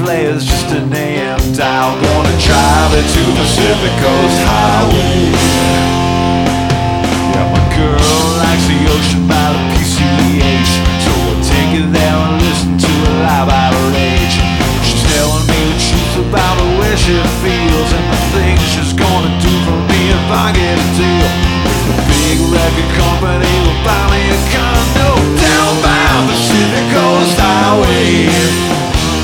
player's just a name dial. Gonna drive it to Pacific Coast Highway. Yeah, my girl likes the ocean by the PCH, so I'll take it there and listen to her live outrage. She's telling me the truth about the way she feels and the things she's gonna do for me if I get a deal. The big record company will buy me a condo